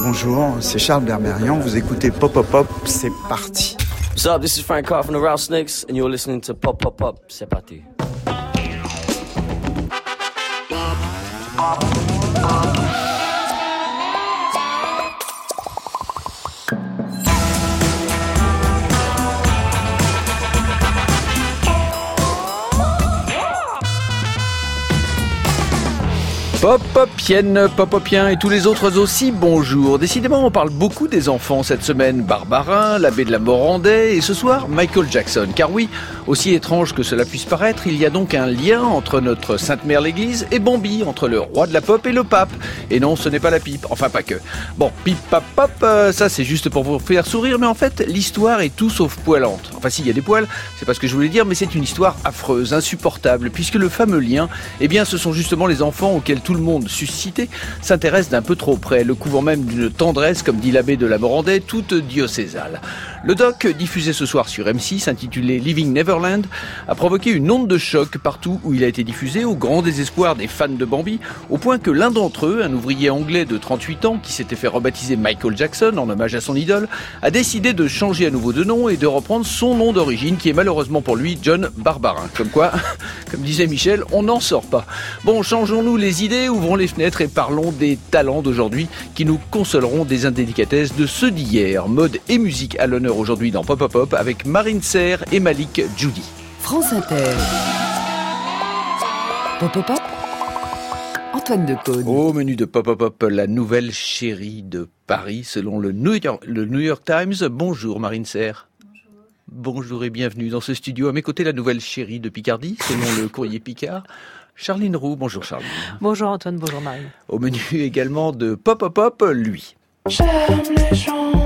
Bonjour, c'est Charles Berberian, vous écoutez Pop Pop Pop, c'est parti. What's up, this is Frank Carr from the Rattlesnakes and you're listening to Pop Pop Pop, c'est parti. Pop-Popienne, Pop-Popien et tous les autres aussi, bonjour. Décidément, on parle beaucoup des enfants cette semaine. Barbarin, l'abbé de la Morandais et ce soir, Michael Jackson. Car oui, aussi étrange que cela puisse paraître, il y a donc un lien entre notre Sainte Mère l'Église et Bambi, entre le roi de la pop et le pape. Et non, ce n'est pas la pipe, enfin pas que. Bon, pipe, pap, pop, ça c'est juste pour vous faire sourire, mais en fait, l'histoire est tout sauf poilante. Enfin si, il y a des poils, c'est pas ce que je voulais dire, mais c'est une histoire affreuse, insupportable, puisque le fameux lien, eh bien ce sont justement les enfants auxquels tout le monde suscité s'intéresse d'un peu trop près, le couvant même d'une tendresse, comme dit l'abbé de la Morandais, toute diocésale. Le doc, diffusé ce soir sur M6, intitulé Living Neverland, a provoqué une onde de choc partout où il a été diffusé, au grand désespoir des fans de Bambi, au point que l'un d'entre eux, un ouvrier anglais de 38 ans, qui s'était fait rebaptiser Michael Jackson en hommage à son idole, a décidé de changer à nouveau de nom et de reprendre son nom d'origine, qui est malheureusement pour lui John Barbarin. Comme quoi, comme disait Michel, on n'en sort pas. Bon, changeons-nous les idées, ouvrons les fenêtres et parlons des talents d'aujourd'hui qui nous consoleront des indélicatesses de ceux d'hier. Mode et musique à l'honneur aujourd'hui dans Pop Pop Pop avec Marine Serre et Malik Judy. France Inter. Pop Pop Pop. Antoine Decaune. Au menu de Pop Pop Pop, la nouvelle chérie de Paris selon le New York Times. Bonjour Marine Serre. Bonjour et bienvenue dans ce studio. À mes côtés, la nouvelle chérie de Picardie selon le Courrier Picard. Charline Roux, bonjour Charline. Bonjour Antoine, bonjour Marie. Au menu également de Pop Pop Pop, lui. J'aime les gens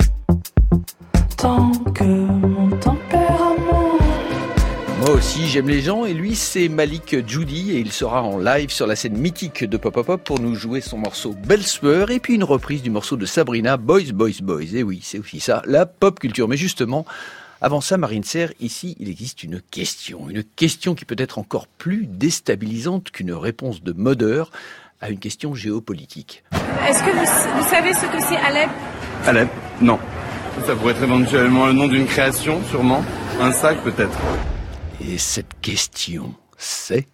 tant que mon tempérament. Moi aussi j'aime les gens et lui c'est Malik Judy et il sera en live sur la scène mythique de Pop Pop Pop pour nous jouer son morceau Belle Sueur et puis une reprise du morceau de Sabrina Boys Boys Boys. Et oui, c'est aussi ça, la pop culture. Mais justement, avant ça, Marine Serre, ici, il existe une question qui peut être encore plus déstabilisante qu'une réponse de modeur à une question géopolitique. Est-ce que vous savez ce que c'est Alep ? Alep ? Non. Ça pourrait être éventuellement le nom d'une création, sûrement. Un sac, peut-être. Et cette question, c'est...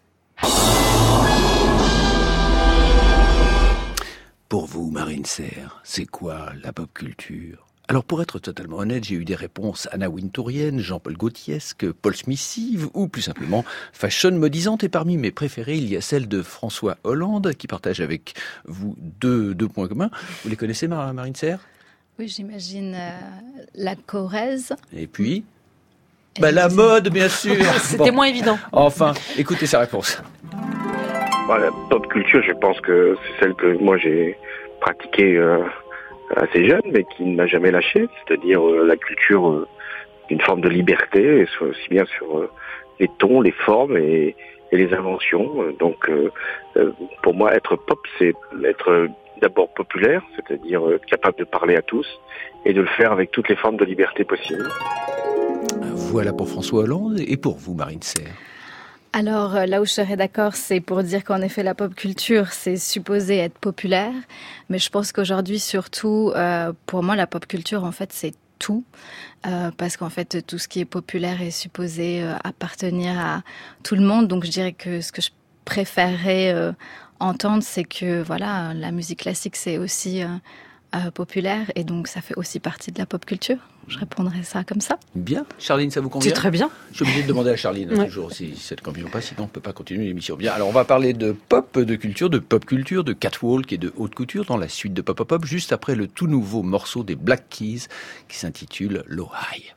Pour vous, Marine Serre, c'est quoi la pop culture ? Alors pour être totalement honnête, j'ai eu des réponses Anna Wintourienne, Jean-Paul Gaultiesque, Paul Smissive ou plus simplement fashion modisante. Et parmi mes préférés, il y a celle de François Hollande qui partage avec vous deux points communs. Vous les connaissez, Marine Serre ? Oui, j'imagine la Corrèze. Et puis la mode, bien sûr. C'était moins évident. Enfin, écoutez sa réponse. La pop culture, je pense que c'est celle que moi j'ai pratiquée assez jeune, mais qui ne m'a jamais lâché, c'est-à-dire la culture d'une forme de liberté, aussi bien sur les tons, les formes et les inventions. Donc, pour moi, être pop, c'est être d'abord populaire, c'est-à-dire capable de parler à tous et de le faire avec toutes les formes de liberté possibles. Voilà pour François Hollande et pour vous, Marine Serre. Alors là où je serais d'accord, c'est pour dire qu'en effet la pop culture, c'est supposé être populaire. Mais je pense qu'aujourd'hui, surtout, pour moi, la pop culture, en fait, c'est tout. Parce qu'en fait, tout ce qui est populaire est supposé appartenir à tout le monde. Donc je dirais que ce que je préférerais entendre, c'est que voilà, la musique classique, c'est aussi populaire. Et donc ça fait aussi partie de la pop culture. Je répondrai ça comme ça. Bien. Charline, ça vous convient ? C'est très bien. Je suis obligé de demander à Charline, toujours, si ça ne convient pas, sinon on ne peut pas continuer l'émission. Bien, alors on va parler de pop, de pop culture, de catwalk et de haute couture dans la suite de Pop Pop Pop, juste après le tout nouveau morceau des Black Keys qui s'intitule Low High.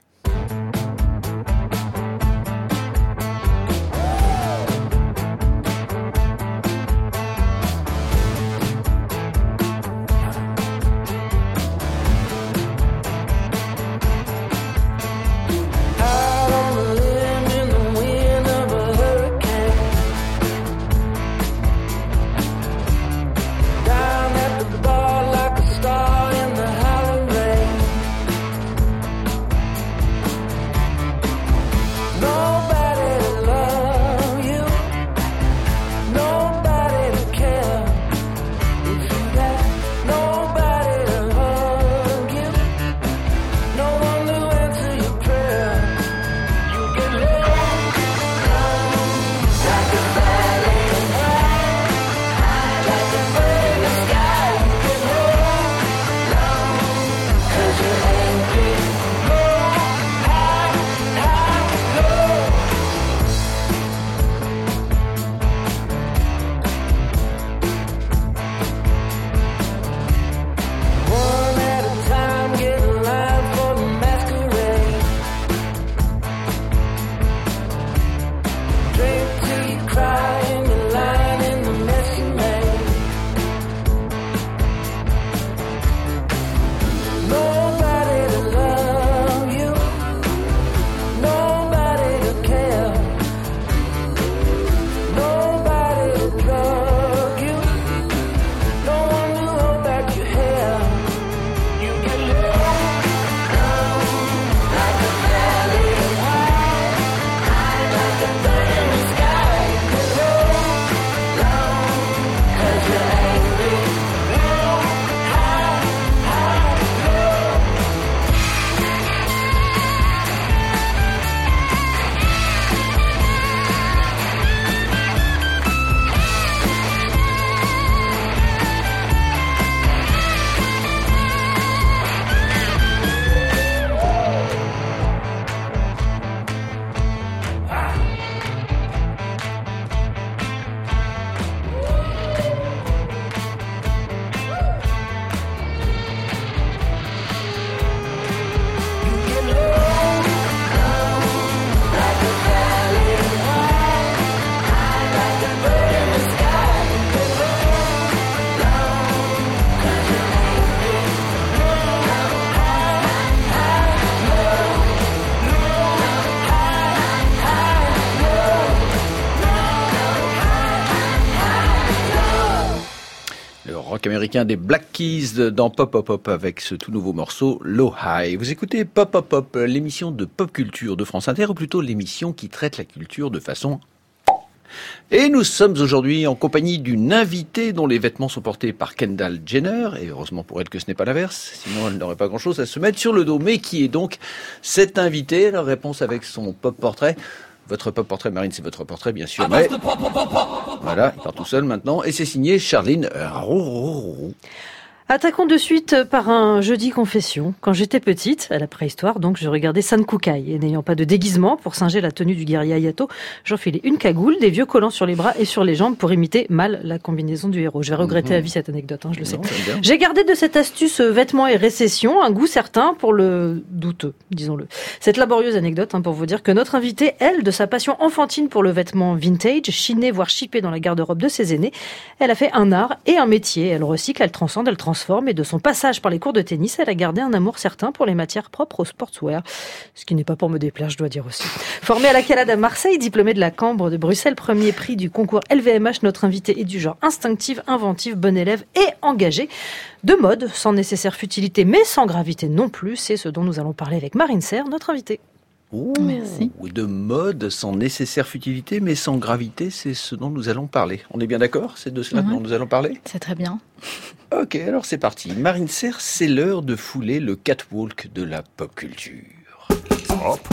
rock américain des Black Keys dans Pop Pop Pop avec ce tout nouveau morceau Low High. Vous écoutez Pop Pop Pop, l'émission de pop culture de France Inter, ou plutôt l'émission qui traite la culture de façon... Et nous sommes aujourd'hui en compagnie d'une invitée dont les vêtements sont portés par Kendall Jenner, et heureusement pour elle que ce n'est pas l'inverse, sinon elle n'aurait pas grand-chose à se mettre sur le dos. Mais qui est donc cette invitée? La réponse avec son pop-portrait. Votre pop-portrait, Marine, c'est votre portrait, bien sûr. Mais... Voilà, il part tout seul maintenant. Et c'est signé Charline Roux. Attaquons de suite par un jeudi confession. Quand j'étais petite, à la préhistoire, donc je regardais Sankukai. Et n'ayant pas de déguisement pour singer la tenue du guerrier Hayato, j'enfilais une cagoule, des vieux collants sur les bras et sur les jambes pour imiter mal la combinaison du héros. Je vais regretter à vie cette anecdote, je le sais. J'ai gardé de cette astuce vêtements et récession un goût certain pour le douteux, disons-le. Cette laborieuse anecdote pour vous dire que notre invitée, elle, de sa passion enfantine pour le vêtement vintage, chiné voire chippé dans la garde-robe de ses aînés, elle a fait un art et un métier. Elle recycle, elle transcende, elle transforme. Et de son passage par les cours de tennis, elle a gardé un amour certain pour les matières propres au sportswear. Ce qui n'est pas pour me déplaire, je dois dire aussi. Formée à la Calade à Marseille, diplômée de la Cambre de Bruxelles, premier prix du concours LVMH, notre invitée est du genre instinctive, inventive, bonne élève et engagée. De mode, sans nécessaire futilité, mais sans gravité non plus. C'est ce dont nous allons parler avec Marine Serre, notre invitée. Ouh, merci. De mode, sans nécessaire futilité, mais sans gravité, c'est ce dont nous allons parler. On est bien d'accord? C'est de cela dont nous allons parler? C'est très bien. Ok, alors c'est parti. Marine Serre, c'est l'heure de fouler le catwalk de la pop culture. Hop.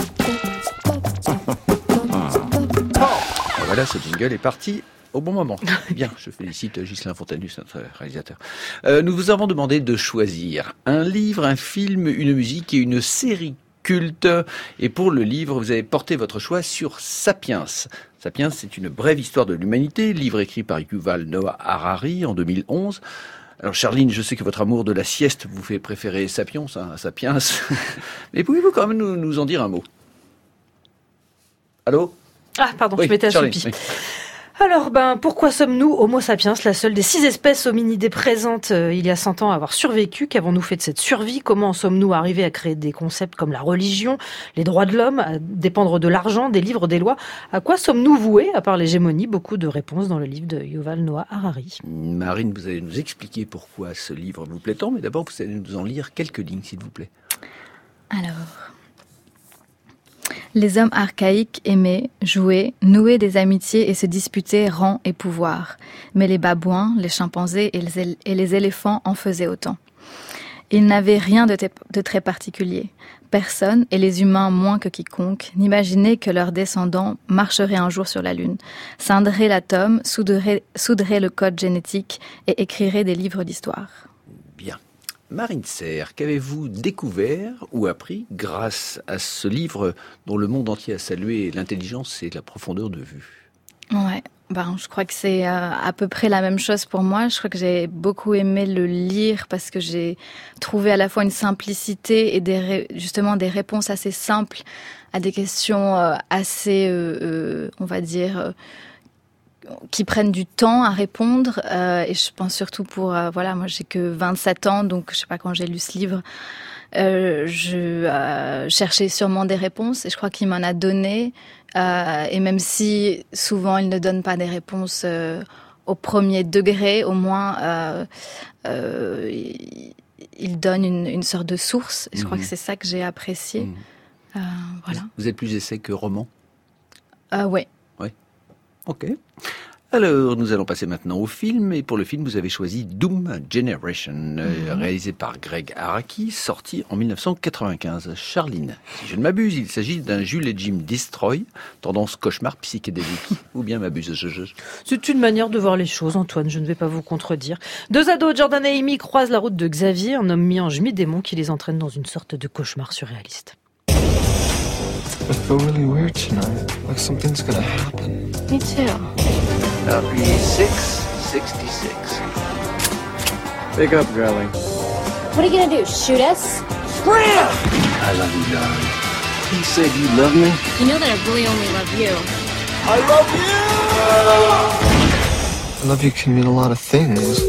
Voilà, ce jingle est parti au bon moment. Bien, je félicite Ghislain Fontanus, notre réalisateur. Nous vous avons demandé de choisir un livre, un film, une musique et une série culte. Et pour le livre, vous avez porté votre choix sur Sapiens. Sapiens, c'est une brève histoire de l'humanité, livre écrit par Yuval Noah Harari en 2011. Alors Charline, je sais que votre amour de la sieste vous fait préférer Sapiens à Sapiens. Mais pouvez-vous quand même nous en dire un mot? Allô? Ah, pardon, oui, je m'étais assoupie. Oui. Alors, pourquoi sommes-nous Homo sapiens, la seule des 6 espèces hominidées présentes il y a 100 ans à avoir survécu? Qu'avons-nous fait de cette survie? Comment en sommes-nous arrivés à créer des concepts comme la religion, les droits de l'homme, à dépendre de l'argent, des livres, des lois? À quoi sommes-nous voués, à part l'hégémonie? Beaucoup de réponses dans le livre de Yuval Noah Harari. Marine, vous allez nous expliquer pourquoi ce livre vous plaît tant, mais d'abord, vous allez nous en lire quelques lignes, s'il vous plaît. Alors... Les hommes archaïques aimaient, jouaient, nouaient des amitiés et se disputaient rang et pouvoir. Mais les babouins, les chimpanzés et les éléphants en faisaient autant. Ils n'avaient rien de très particulier. Personne, et les humains moins que quiconque, n'imaginaient que leurs descendants marcheraient un jour sur la Lune, scinderaient l'atome, souderaient le code génétique et écriraient des livres d'histoire. Bien. Marine Serre, qu'avez-vous découvert ou appris grâce à ce livre dont le monde entier a salué l'intelligence et la profondeur de vue? Ouais, je crois que c'est à peu près la même chose pour moi. Je crois que j'ai beaucoup aimé le lire parce que j'ai trouvé à la fois une simplicité et justement des réponses assez simples à des questions assez, on va dire... qui prennent du temps à répondre et je pense surtout pour moi j'ai que 27 ans, donc je sais pas, quand j'ai lu ce livre je cherchais sûrement des réponses et je crois qu'il m'en a donné et même si souvent il ne donne pas des réponses au premier degré, au moins il donne une sorte de source et je crois que c'est ça que j'ai apprécié. Voilà. Vous êtes plus essai que roman? Ouais. Ok. Alors, nous allons passer maintenant au film. Et pour le film, vous avez choisi Doom Generation, réalisé par Greg Araki, sorti en 1995. Charline, si je ne m'abuse, il s'agit d'un Jules et Jim Destroy, tendance cauchemar psychédélique. Ou bien m'abuse-je? C'est une manière de voir les choses, Antoine, je ne vais pas vous contredire. 2 ados, Jordan et Amy, croisent la route de Xavier, un homme mi-ange, mi-démon qui les entraîne dans une sorte de cauchemar surréaliste. I feel really weird tonight. Like something's gonna happen. Me too. Copy 666. Wake up, girlie. What are you gonna do, shoot us? Scram! I love you, darling. He said you love me? You know that I really only love you. I love you! I love you can mean a lot of things.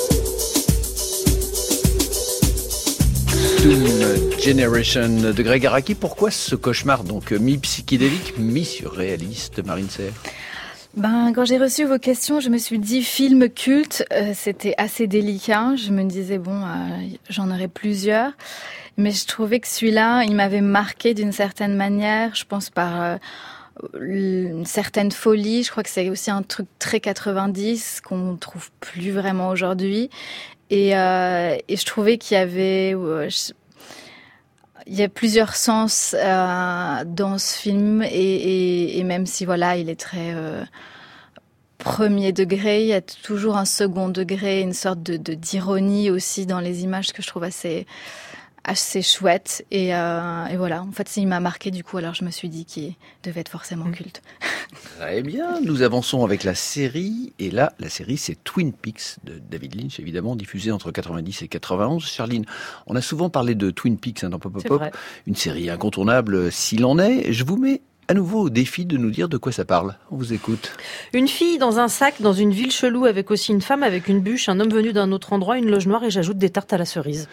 Doom Generation de Greg Araki. Pourquoi ce cauchemar donc mi-psychédélique, mi-surréaliste, Marine Serre? Quand j'ai reçu vos questions, je me suis dit film culte, c'était assez délicat. Je me disais j'en aurais plusieurs, mais je trouvais que celui-là, il m'avait marqué d'une certaine manière. Je pense par une certaine folie. Je crois que c'est aussi un truc très 90 qu'on trouve plus vraiment aujourd'hui. Et je trouvais qu'il y avait il y a plusieurs sens dans ce film et même si il est très premier degré, il y a toujours un second degré, une sorte d'ironie aussi dans les images que je trouve assez chouette et voilà, en fait il m'a marqué du coup, alors je me suis dit qu'il devait être forcément culte. Très bien, nous avançons avec la série et là la série c'est Twin Peaks de David Lynch, évidemment diffusée entre 90 et 91. Charline, on a souvent parlé de Twin Peaks dans Pop Pop, une série incontournable s'il en est. Je vous mets à nouveau au défi de nous dire de quoi ça parle. On vous écoute. Une fille dans un sac, dans une ville chelou, avec aussi une femme avec une bûche, un homme venu d'un autre endroit, une loge noire et j'ajoute des tartes à la cerise.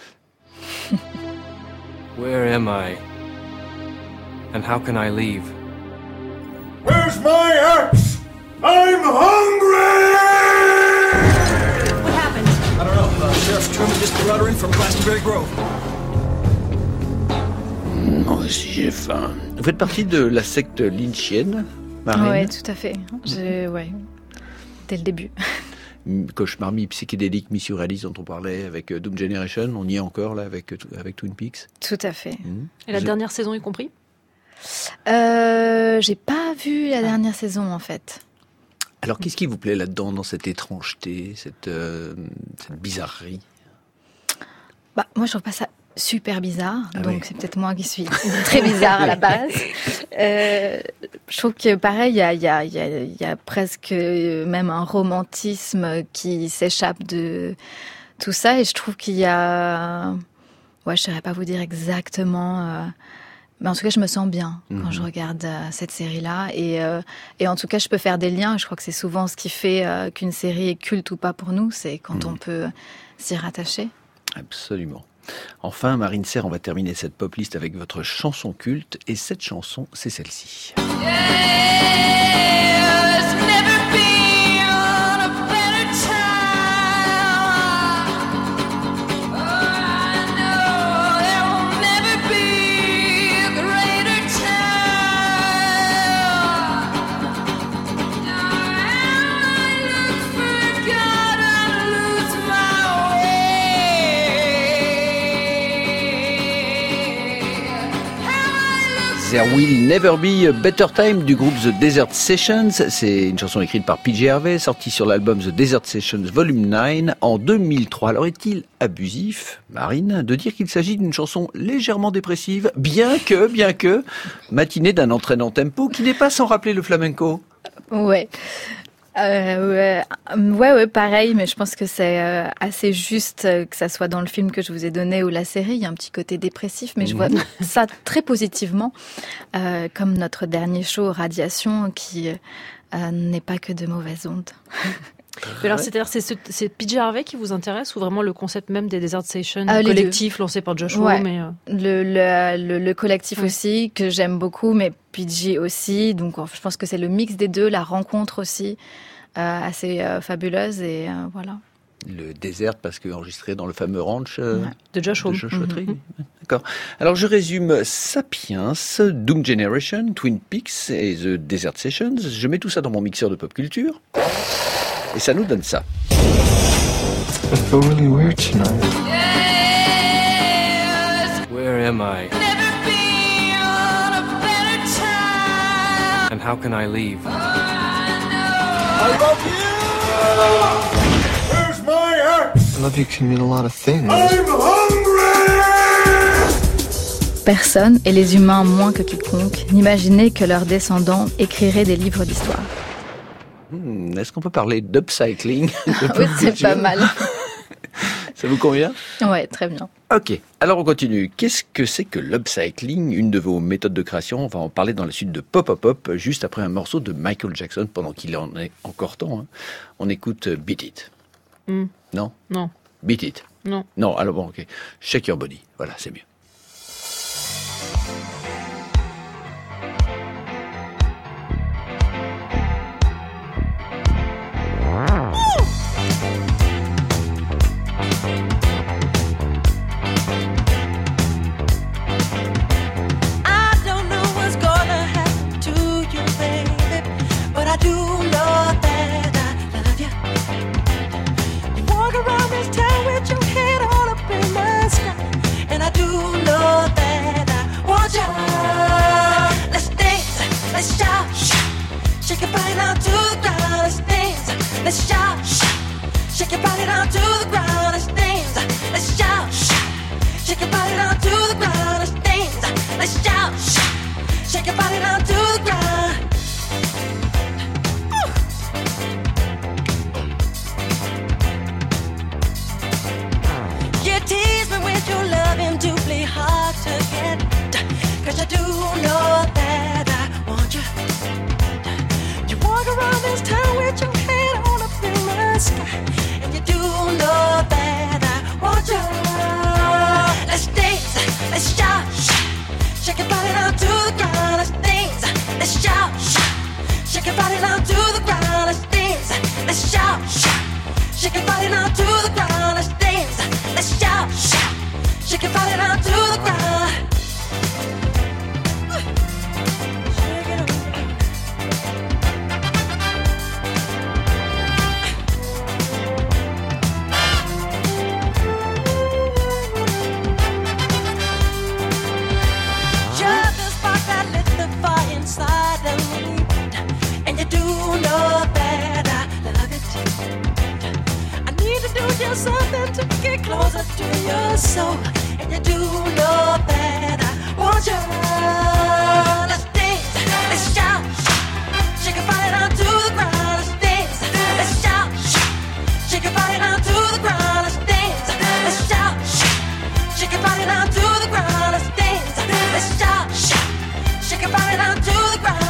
Where am I? And how can I leave? Where's my axe? I'm hungry! What happened? I don't know. Sheriff Truman just brought her in from Glastonbury Grove. Moi aussi j'ai faim. Vous faites partie de la secte lynchienne, Marine? Oui, tout à fait. Dès le début. Cauchemar mi-psychédélique, mi-surréaliste dont on parlait avec Doom Generation, on y est encore là avec Twin Peaks. Tout à fait. Et la dernière saison y compris? J'ai pas vu la dernière saison en fait. Alors qu'est-ce qui vous plaît là-dedans, dans cette étrangeté, cette bizarrerie? Moi je trouve pas ça super bizarre, donc c'est peut-être moi qui suis très bizarre à la base. Je trouve que pareil, il y a presque même un romantisme qui s'échappe de tout ça, et je trouve qu'il y a, je saurais pas vous dire exactement, mais en tout cas je me sens bien quand je regarde cette série-là, et en tout cas je peux faire des liens. Je crois que c'est souvent ce qui fait qu'une série est culte ou pas pour nous, c'est quand on peut s'y rattacher. Absolument. Enfin, Marine Serre, on va terminer cette pop list avec votre chanson culte. Et cette chanson, c'est celle-ci. There Will Never Be a Better Time du groupe The Desert Sessions. C'est une chanson écrite par PJ Harvey, sortie sur l'album The Desert Sessions Volume 9 en 2003. Alors est-il abusif, Marine, de dire qu'il s'agit d'une chanson légèrement dépressive, bien que matinée d'un entraînant tempo qui n'est pas sans rappeler le flamenco? Ouais, pareil, mais je pense que c'est assez juste que ça soit dans le film que je vous ai donné ou la série. Il y a un petit côté dépressif, mais je vois ça très positivement, comme notre dernier show Radiation, qui n'est pas que de mauvaises ondes. Alors, c'est-à-dire, c'est PJ Harvey qui vous intéresse, ou vraiment le concept même des Desert Sessions, collectif lancé par Joshua, mais le collectif aussi, que j'aime beaucoup, mais PJ aussi. Donc, je pense que c'est le mix des deux, la rencontre aussi, assez fabuleuse, et voilà. Le désert, parce que enregistré dans le fameux ranch de Joshua Tree. D'accord. Alors je résume: Sapiens, Doom Generation, Twin Peaks et The Desert Sessions. Je mets tout ça dans mon mixeur de pop culture et ça nous donne ça. I feel really weird tonight. Where am I? And how can I leave? I love you! Where's my axe? I love you can mean a lot of things. I'm hungry! Personne, et les humains moins que quiconque, n'imaginaient que leurs descendants écriraient des livres d'histoire. Est-ce qu'on peut parler d'upcycling? Oui, c'est pas mal. Ça vous convient? Ouais, très bien. Ok, alors on continue. Qu'est-ce que c'est que l'upcycling, une de vos méthodes de création? On va en parler dans la suite de Pop Pop Pop, juste après un morceau de Michael Jackson, pendant qu'il en est encore temps. On écoute Beat It. Non? Non. Beat It. Non. Non, alors bon, ok. Shake Your Body, voilà, c'est mieux. let's shout, shout. Shake your body down to the ground, let's dance. Let's shout, shout. Shake your body down to the ground. Shake it up. Just the spark that lit the fire inside of me, and you do know that I love it. I need to do just something to get closer to your soul, and you do know that I want you. Let's dance, let's shout, shake your body down to the ground. Let's dance, let's shout, shake your body down to the ground. Let's dance, let's shout, shake your body down to the ground. Let's dance, let's shout, shake your body down to the ground.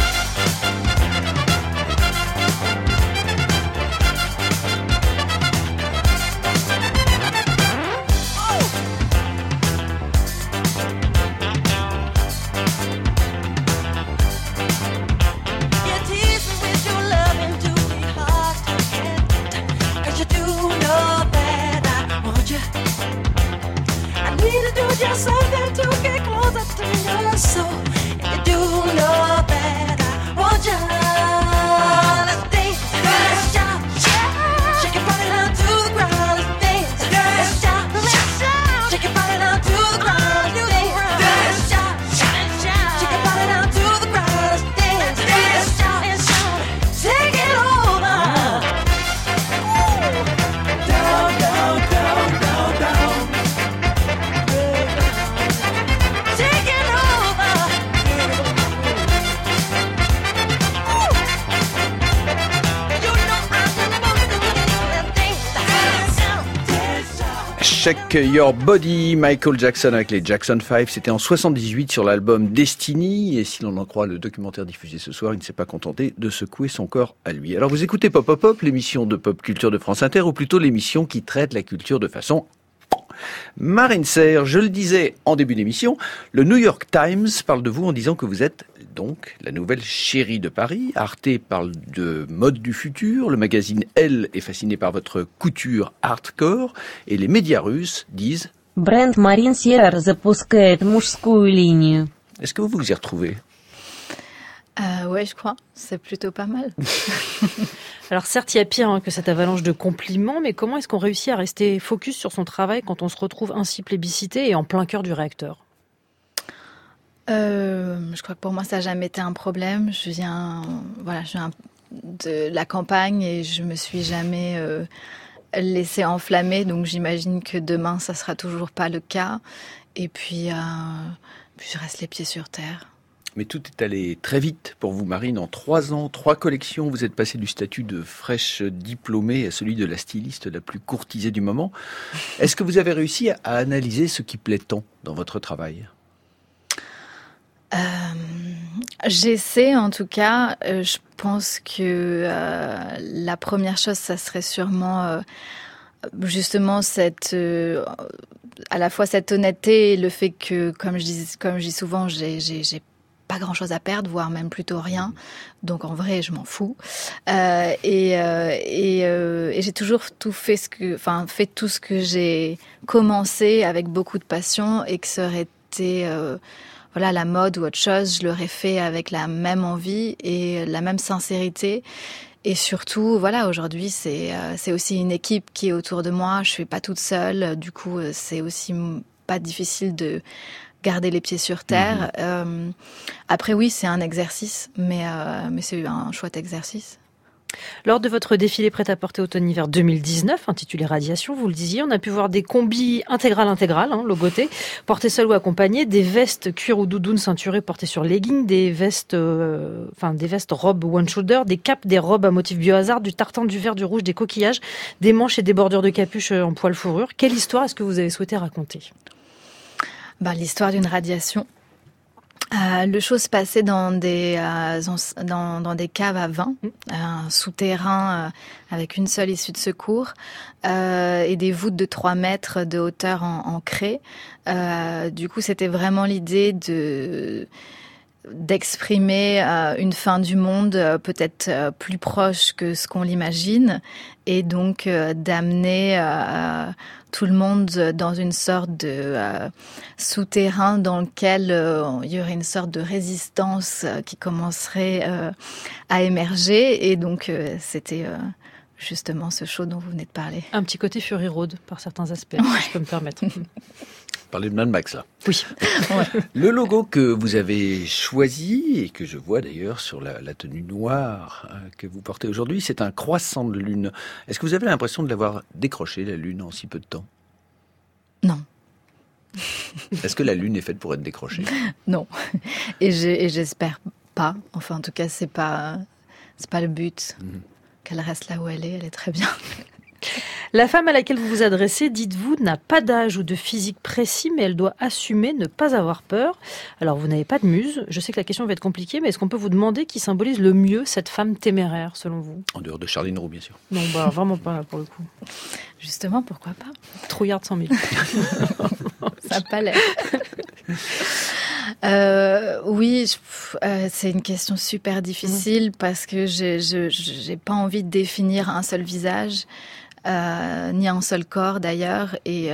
Just something to get closer to your soul. And you do know that I want you. Let's dance, let's shout, shake your body down to the ground. Let's dance, let's shout, shake your body down to the ground. Let's dance, let's shout, shake your body down to the ground. Let's dance, let's shout, take it over. Down, down, down, down, down. Shake Your Body, Michael Jackson avec les Jackson 5, c'était en 78 sur l'album Destiny, et si l'on en croit le documentaire diffusé ce soir, il ne s'est pas contenté de secouer son corps à lui. Alors vous écoutez Pop Pop Pop, l'émission de pop culture de France Inter, ou plutôt l'émission qui traite la culture de façon Marine Serre. Je le disais en début d'émission, le New York Times parle de vous en disant que vous êtes donc la nouvelle chérie de Paris. Arte parle de mode du futur, le magazine Elle est fasciné par votre couture hardcore, et les médias russes disent Бренд Marine Serre запускает мужскую линию. Est-ce que vous vous y retrouvez? Ouais, je crois. C'est plutôt pas mal. Alors certes, il y a pire que cette avalanche de compliments, mais comment est-ce qu'on réussit à rester focus sur son travail quand on se retrouve ainsi plébiscité et en plein cœur du réacteur? Je crois que pour moi, ça n'a jamais été un problème. Je viens de la campagne et je me suis jamais laissée enflammer. Donc j'imagine que demain, ça sera toujours pas le cas. Et puis je reste les pieds sur terre. Mais tout est allé très vite pour vous, Marine. En 3 ans, 3 collections, vous êtes passée du statut de fraîche diplômée à celui de la styliste la plus courtisée du moment. Est-ce que vous avez réussi à analyser ce qui plaît tant dans votre travail? J'essaie en tout cas. Je pense que la première chose, ça serait sûrement justement à la fois cette honnêteté et le fait que, comme je dis souvent, j'ai pas grand-chose à perdre, voire même plutôt rien. Donc en vrai, je m'en fous. Et j'ai toujours fait tout ce que j'ai commencé avec beaucoup de passion, et que ça aurait été la mode ou autre chose, je l'aurais fait avec la même envie et la même sincérité. Et surtout, aujourd'hui, c'est aussi une équipe qui est autour de moi. Je suis pas toute seule. Du coup, c'est aussi pas difficile de garder les pieds sur terre. Après, oui, c'est un exercice, mais c'est un chouette exercice. Lors de votre défilé prêt-à-porter automne-hiver 2019, intitulé Radiation, vous le disiez, on a pu voir des combis intégral, logotés, portés seuls ou accompagnés, des vestes cuir ou doudoune ceinturées portées sur leggings, des vestes robes one shoulder, des capes, des robes à motifs biohazard, du tartan, du vert, du rouge, des coquillages, des manches et des bordures de capuche en poil fourrure. Quelle histoire est-ce que vous avez souhaité raconter? L'histoire d'une radiation. Le show se passait dans des caves à vin, un souterrain avec une seule issue de secours et des voûtes de 3 mètres de hauteur en craie. Du coup, c'était vraiment l'idée d'exprimer une fin du monde peut-être plus proche que ce qu'on l'imagine, et donc d'amener tout le monde dans une sorte de souterrain dans lequel il y aurait une sorte de résistance qui commencerait à émerger. Et donc c'était justement ce show dont vous venez de parler. Un petit côté Fury Road par certains aspects, si je peux me permettre. Parler de Mad Max, là. Oui. Ouais. Le logo que vous avez choisi, et que je vois d'ailleurs sur la tenue noire que vous portez aujourd'hui, c'est un croissant de lune. Est-ce que vous avez l'impression de l'avoir décroché, la lune, en si peu de temps? Non. Est-ce que la lune est faite pour être décrochée? Non. Et j'espère pas. Enfin, en tout cas, c'est pas le but. Qu'elle reste là où elle est très bien. La femme à laquelle vous vous adressez, dites-vous, n'a pas d'âge ou de physique précis, mais elle doit assumer ne pas avoir peur. Alors, vous n'avez pas de muse. Je sais que la question va être compliquée, mais est-ce qu'on peut vous demander qui symbolise le mieux cette femme téméraire, selon vous? En dehors de Charline Roux, bien sûr. Non, vraiment pas, pour le coup. Justement, pourquoi pas? Trouillard de 100 000. Ça n'a pas l'air. Oui, c'est une question super difficile parce que j'ai pas envie de définir un seul visage, ni un seul corps d'ailleurs, et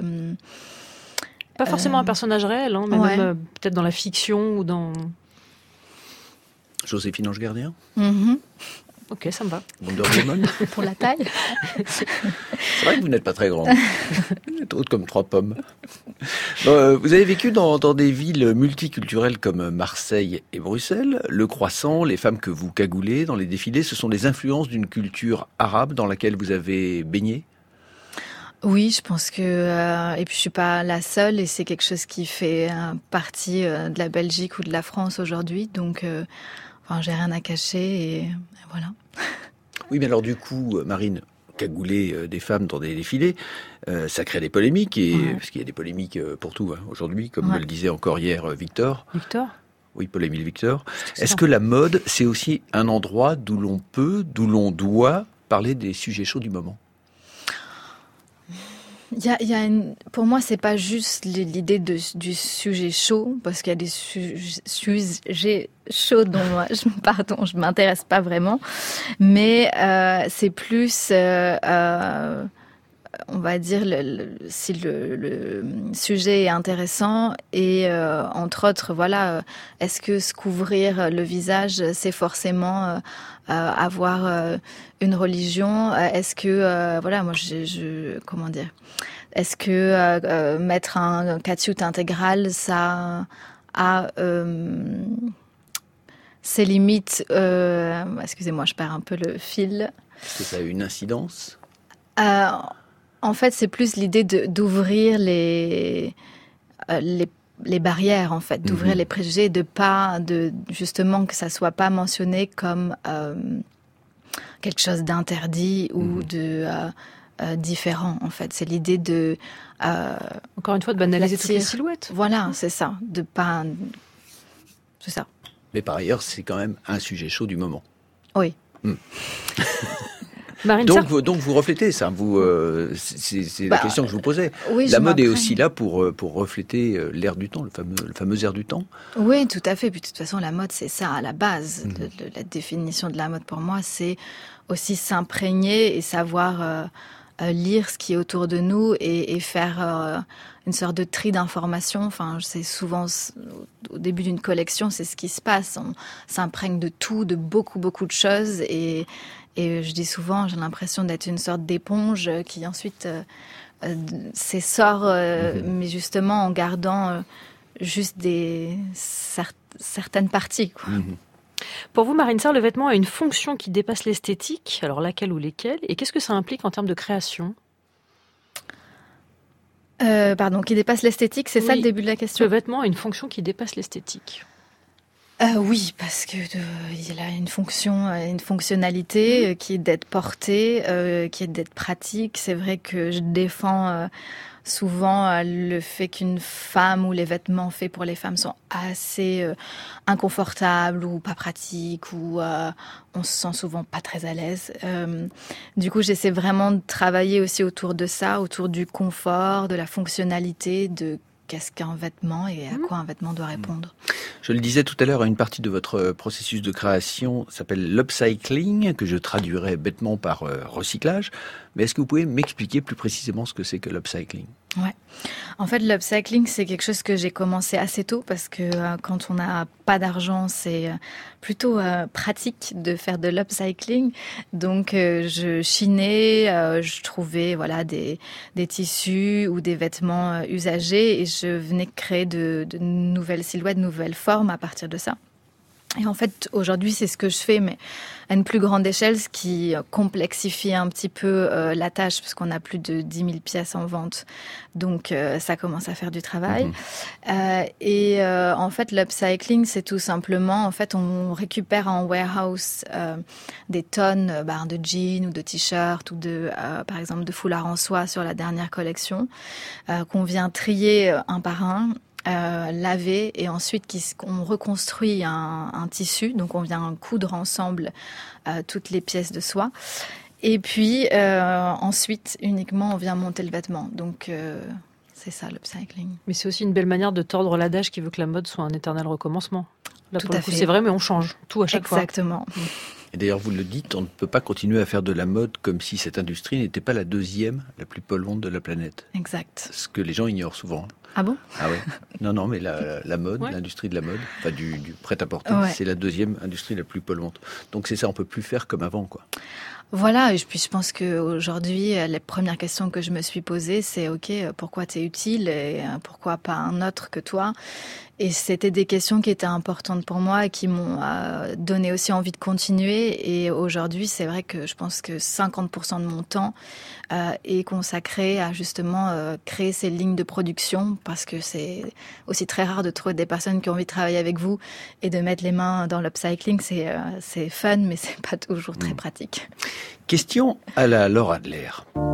pas forcément un personnage réel, hein, mais ouais. même peut-être dans la fiction ou dans Joséphine Ange Gardien. Ok, ça me va. Wonder Woman. Pour la taille. C'est vrai que vous n'êtes pas très grand. Vous êtes haute comme 3 pommes. Vous avez vécu dans des villes multiculturelles comme Marseille et Bruxelles. Le croissant, les femmes que vous cagoulez dans les défilés, ce sont des influences d'une culture arabe dans laquelle vous avez baigné? Oui, je pense que... et puis je suis pas la seule, et c'est quelque chose qui fait partie de la Belgique ou de la France aujourd'hui. Donc, j'ai rien à cacher, et voilà. Oui, mais alors du coup, Marine, cagouler des femmes dans des défilés, ça crée des polémiques, parce qu'il y a des polémiques pour tout aujourd'hui, comme me le disait encore hier Victor. Victor ? Oui, Paul-Émile Victor. Est-ce que la mode, c'est aussi un endroit d'où l'on doit parler des sujets chauds du moment? Pour moi, c'est pas juste l'idée du sujet chaud, parce qu'il y a des sujets chauds dont je m'intéresse pas vraiment, mais c'est plus, on va dire, si le sujet est intéressant, et entre autres, voilà, est-ce que se couvrir le visage, c'est forcément avoir une religion? Est-ce que, voilà, moi, comment dire? Est-ce que mettre un catsuit intégral, ça a ses limites? Excusez-moi, je perds un peu le fil. Est-ce que ça a une incidence? En fait, c'est plus l'idée d'ouvrir les barrières, en fait, d'ouvrir les préjugés, justement que ça soit pas mentionné comme quelque chose d'interdit ou de différent, en fait. C'est l'idée de... Encore une fois, de banaliser toutes les silhouettes. Voilà, c'est ça. C'est ça. Mais par ailleurs, c'est quand même un sujet chaud du moment. Oui. Donc vous reflétez ça. C'est la question que je vous posais. Oui, la mode est aussi là pour refléter l'air du temps, le fameux air du temps. Oui, tout à fait. Puis de toute façon, la mode, c'est ça à la base. La définition de la mode pour moi, c'est aussi s'imprégner et savoir lire ce qui est autour de nous et faire une sorte de tri d'informations. Enfin, c'est souvent au début d'une collection, c'est ce qui se passe. On s'imprègne de tout, de beaucoup de choses, et je dis souvent, j'ai l'impression d'être une sorte d'éponge qui ensuite s'essore, mais justement en gardant juste certaines parties, quoi. Pour vous, Marine Sarr, le vêtement a une fonction qui dépasse l'esthétique. Alors laquelle ou lesquelles? Et qu'est-ce que ça implique en termes de création? Qui dépasse l'esthétique, c'est ça le début de la question? Le vêtement a une fonction qui dépasse l'esthétique. Oui, parce que il a une fonctionnalité qui est d'être porté, qui est d'être pratique. C'est vrai que je défends souvent le fait qu'une femme ou les vêtements faits pour les femmes sont assez inconfortables ou pas pratiques, ou on se sent souvent pas très à l'aise. Du coup, j'essaie vraiment de travailler aussi autour de ça, autour du confort, de la fonctionnalité, de qu'est-ce qu'un vêtement et à quoi un vêtement doit répondre. Je le disais tout à l'heure, une partie de votre processus de création s'appelle l'upcycling, que je traduirais bêtement par recyclage. Mais est-ce que vous pouvez m'expliquer plus précisément ce que c'est que l'upcycling ? Ouais. En fait, l'upcycling, c'est quelque chose que j'ai commencé assez tôt parce que quand on n'a pas d'argent, c'est plutôt pratique de faire de l'upcycling. Donc, je chinais, je trouvais des tissus ou des vêtements usagés et je venais créer de nouvelles silhouettes, de nouvelles formes à partir de ça. Et en fait, aujourd'hui, c'est ce que je fais, mais à une plus grande échelle, ce qui complexifie un petit peu la tâche, parce qu'on a plus de 10 000 pièces en vente. Donc, ça commence à faire du travail. En fait, l'upcycling, c'est tout simplement, en fait, on récupère en warehouse des tonnes de jeans ou de t-shirts ou par exemple, de foulards en soie sur la dernière collection, qu'on vient trier un par un, laver et ensuite on reconstruit un tissu, donc on vient coudre ensemble toutes les pièces de soie et puis ensuite uniquement on vient monter le vêtement, donc c'est ça l'upcycling. Mais c'est aussi une belle manière de tordre l'adage qui veut que la mode soit un éternel recommencement. Là, tout à fait. C'est vrai, mais on change tout à chaque fois. Exactement. Et d'ailleurs, vous le dites, on ne peut pas continuer à faire de la mode comme si cette industrie n'était pas la deuxième la plus polluante de la planète. Exact. Ce que les gens ignorent souvent. Ah bon ? Ah ouais. Non, mais la mode, l'industrie de la mode, enfin du prêt-à-porter, c'est la deuxième industrie la plus polluante. Donc c'est ça, on peut plus faire comme avant, quoi. Voilà, et puis je pense qu'aujourd'hui, les premières questions que je me suis posées, c'est OK, pourquoi t'es utile et pourquoi pas un autre que toi ? Et c'était des questions qui étaient importantes pour moi et qui m'ont donné aussi envie de continuer. Et aujourd'hui, c'est vrai que je pense que 50% de mon temps est consacré à justement créer ces lignes de production, parce que c'est aussi très rare de trouver des personnes qui ont envie de travailler avec vous et de mettre les mains dans l'upcycling. C'est fun, mais c'est pas toujours très pratique. Question à la Laura Adler.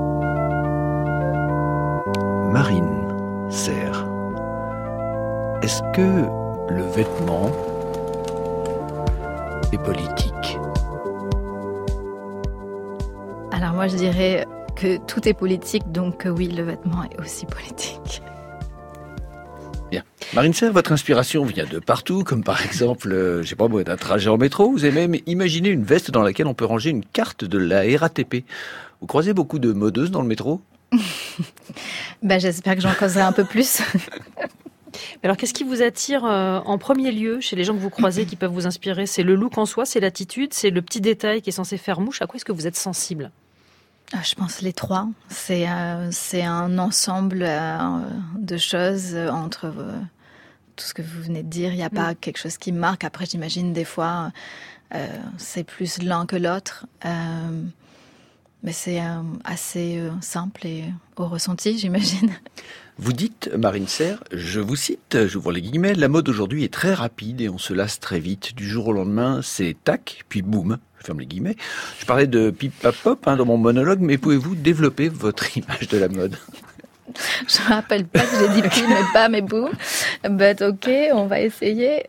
Marine Serre. Est-ce que le vêtement est politique ? Alors moi, je dirais que tout est politique, donc oui, le vêtement est aussi politique. Bien. Marine Serre, votre inspiration vient de partout, comme par exemple, d'un trajet en métro. Vous avez même imaginé une veste dans laquelle on peut ranger une carte de la RATP. Vous croisez beaucoup de modeuses dans le métro ? J'espère que j'en causerai un peu plus. Alors, qu'est-ce qui vous attire en premier lieu chez les gens que vous croisez qui peuvent vous inspirer ? C'est le look en soi, c'est l'attitude, c'est le petit détail qui est censé faire mouche. À quoi est-ce que vous êtes sensible ? Je pense les trois. C'est un ensemble de choses entre tout ce que vous venez de dire. Il n'y a pas quelque chose qui me marque. Après, j'imagine des fois, c'est plus l'un que l'autre. Mais c'est assez simple et au ressenti, j'imagine. Vous dites, Marine Serre, je vous cite, j'ouvre les guillemets, la mode aujourd'hui est très rapide et on se lasse très vite. Du jour au lendemain, c'est tac, puis boum, je ferme les guillemets. Je parlais de pip pap pop dans mon monologue, mais pouvez-vous développer votre image de la mode ? Je me rappelle pas que j'ai dit pip, mais pas, mais boum. But ok, on va essayer.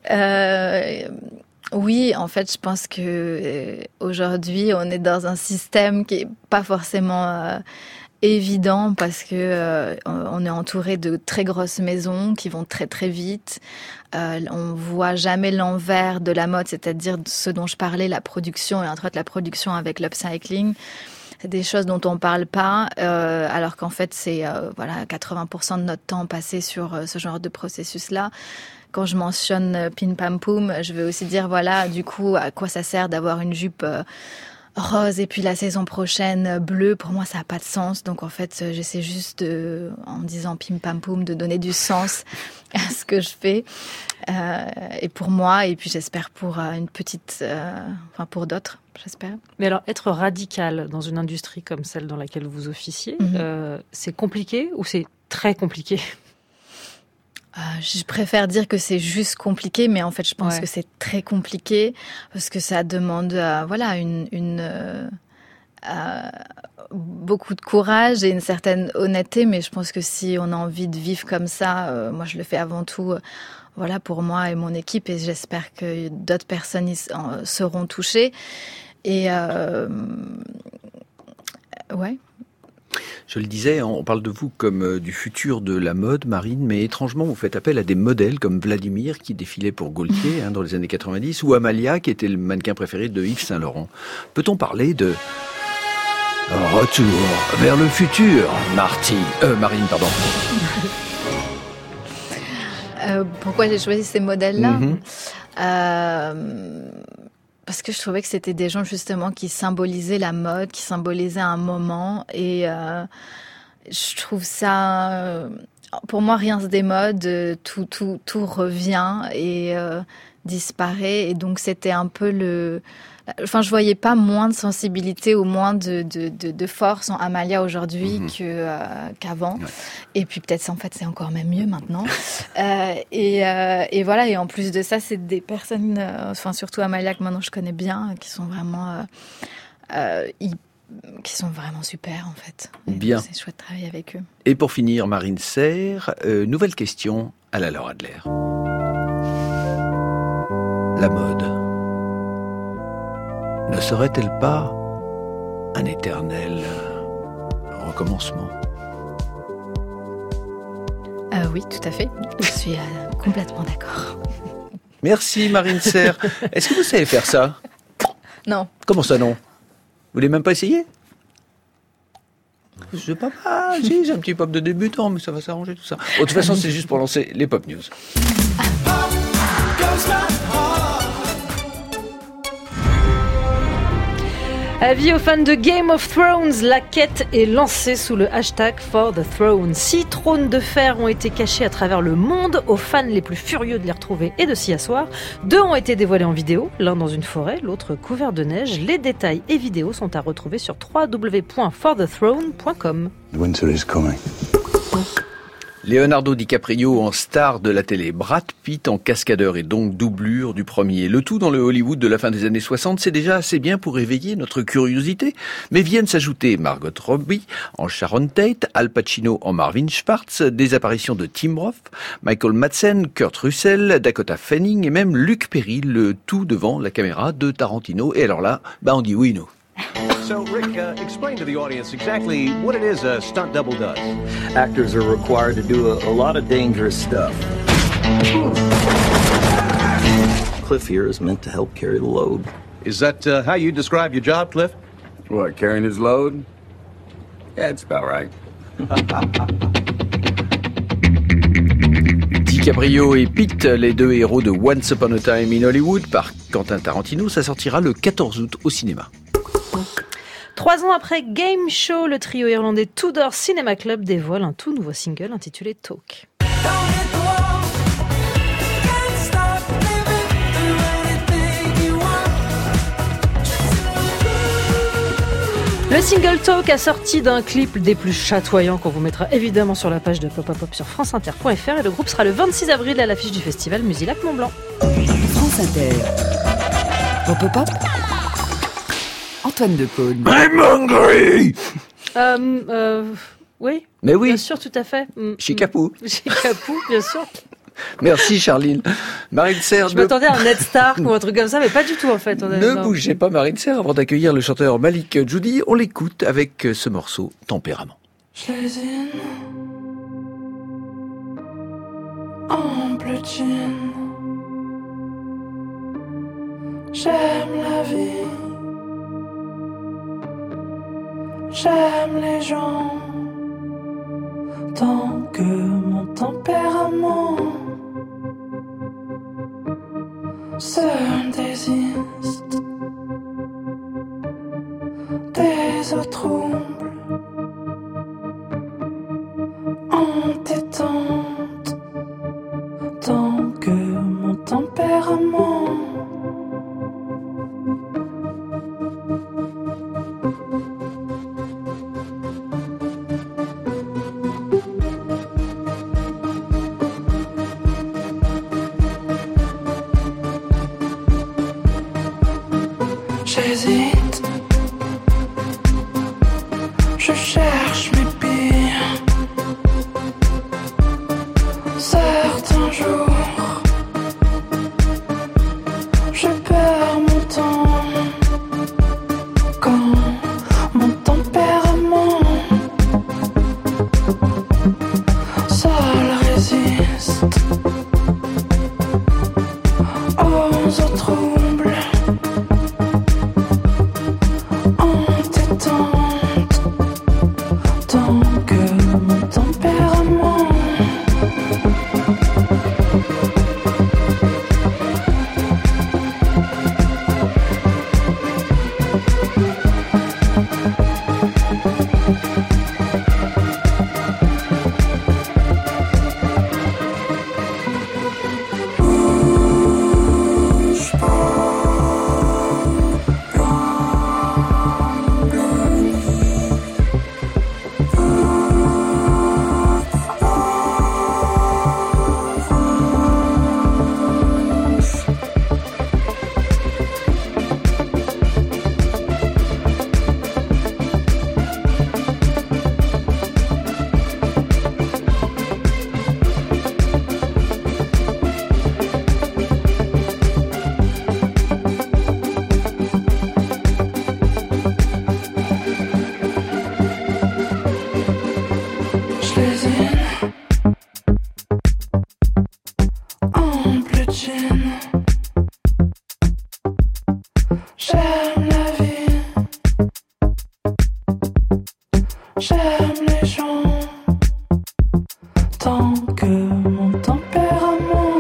Oui, en fait, je pense que aujourd'hui, on est dans un système qui est pas forcément évident parce que on est entouré de très grosses maisons qui vont très très vite. On voit jamais l'envers de la mode, c'est-à-dire ce dont je parlais, la production et entre autres la production avec l'upcycling. C'est des choses dont on parle pas, alors qu'en fait c'est 80% de notre temps passé sur ce genre de processus-là. Quand je mentionne Pim Pam Poum, je veux aussi dire du coup à quoi ça sert d'avoir une jupe rose et puis la saison prochaine bleue. Pour moi ça n'a pas de sens, donc en fait j'essaie juste en disant Pim Pam Poum de donner du sens à ce que je fais et pour moi et puis j'espère pour une petite pour d'autres, j'espère. Mais alors être radical dans une industrie comme celle dans laquelle vous officiez, c'est compliqué ou c'est très compliqué ? Je préfère dire que c'est juste compliqué, mais en fait, je pense que c'est très compliqué parce que ça demande, beaucoup de courage et une certaine honnêteté. Mais je pense que si on a envie de vivre comme ça, moi, je le fais avant tout, pour moi et mon équipe, et j'espère que d'autres personnes seront touchées. Et ouais. Je le disais, on parle de vous comme du futur de la mode, Marine, mais étrangement, vous faites appel à des modèles comme Vladimir, qui défilait pour Gaultier dans les années 90, ou Amalia, qui était le mannequin préféré de Yves Saint-Laurent. Peut-on parler de retour vers le futur, Marine, pardon. Pourquoi j'ai choisi ces modèles-là parce que je trouvais que c'était des gens justement qui symbolisaient la mode, qui symbolisaient un moment, et je trouve ça, pour moi, rien se démode, tout revient et disparaît, et donc c'était un peu Enfin, je voyais pas moins de sensibilité ou moins de force en Amalia aujourd'hui qu'avant. Ouais. Et puis peut-être en fait c'est encore même mieux maintenant. Et voilà. Et en plus de ça, c'est des personnes, enfin surtout Amalia que maintenant je connais bien, qui sont vraiment super en fait. Bien. C'est chouette de travailler avec eux. Et pour finir, Marine Serre, nouvelle question à la Laura Adler. La mode ne serait-elle pas un éternel recommencement ? Oui, tout à fait. Je suis complètement d'accord. Merci Marine Serre. Est-ce que vous savez faire ça ? Non. Comment ça non ? Vous voulez même pas essayer ? C'est pas mal, j'ai un petit pop de débutant, mais ça va s'arranger tout ça. De toute façon, c'est juste pour lancer les pop news. Avis aux fans de Game of Thrones, la quête est lancée sous le hashtag For the Throne. 6 trônes de fer ont été cachés à travers le monde, aux fans les plus furieux de les retrouver et de s'y asseoir. 2 ont été dévoilés en vidéo, l'un dans une forêt, l'autre couvert de neige. Les détails et vidéos sont à retrouver sur www.forthethrone.com. Winter is coming. Leonardo DiCaprio en star de la télé, Brad Pitt en cascadeur et donc doublure du premier. Le tout dans le Hollywood de la fin des années 60, c'est déjà assez bien pour éveiller notre curiosité. Mais viennent s'ajouter Margot Robbie en Sharon Tate, Al Pacino en Marvin Schwartz, des apparitions de Tim Roth, Michael Madsen, Kurt Russell, Dakota Fanning et même Luke Perry, le tout devant la caméra de Tarantino. Et alors là, on dit oui, nous. So, Rick, explain to the audience exactly what it is a stunt double does. Actors are required to do a lot of dangerous stuff. Cliff here is meant to help carry the load. Is that how you describe your job, Cliff? What, carrying his load? Yeah, it's about right. DiCaprio et Pitt, les 2 héros de Once Upon a Time in Hollywood par Quentin Tarantino, ça sortira le 14 août au cinéma. 3 ans après Game Show, le trio irlandais Tudor Cinema Club dévoile un tout nouveau single intitulé Talk. Le single Talk a sorti d'un clip des plus chatoyants qu'on vous mettra évidemment sur la page de Pop Up sur franceinter.fr, et le groupe sera le 26 avril à l'affiche du festival Musilac Mont-Blanc. France Inter. Pop Up. Antoine Decaune. I'm hungry. Oui. Mais oui. Bien sûr, tout à fait. Chicapou. Chicapou, bien sûr. Merci Charline. Marine Serre. Je m'attendais à un Ned Stark ou un truc comme ça, mais pas du tout en fait. Ne bougez pas Marine Serre avant d'accueillir le chanteur Malik Djoudi. On l'écoute avec ce morceau Tempérament. Je les ai en bleu jean. J'aime la vie. J'aime les gens. Tant que mon tempérament se désiste des eaux troubles, entêtantes. Tant que mon tempérament j'hésite, je cherche mes pires. Certains jours, je perds mon temps. Quand mon tempérament tant que mon tempérament.